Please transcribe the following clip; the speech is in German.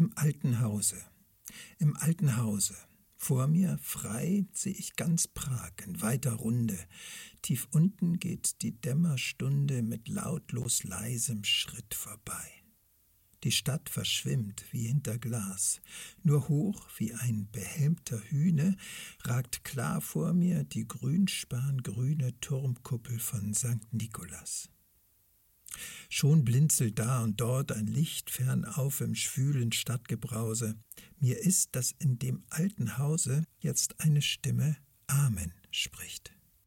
Im alten Hause, im alten Hause. Vor mir frei seh ich ganz Prag in weiter Runde. Tief unten geht die Dämmerstunde mit lautlos leisem Schritt vorbei. Die Stadt verschwimmt wie hinter Glas. Nur hoch wie ein behelmter Hüne ragt klar vor mir die grünspangrüne Turmkuppel von St. Nikolaus. Schon blinzelt da und dort ein Licht fernauf im schwülen Stadtgebrause. Mir ist, dass in dem alten Hause jetzt eine Stimme Amen spricht.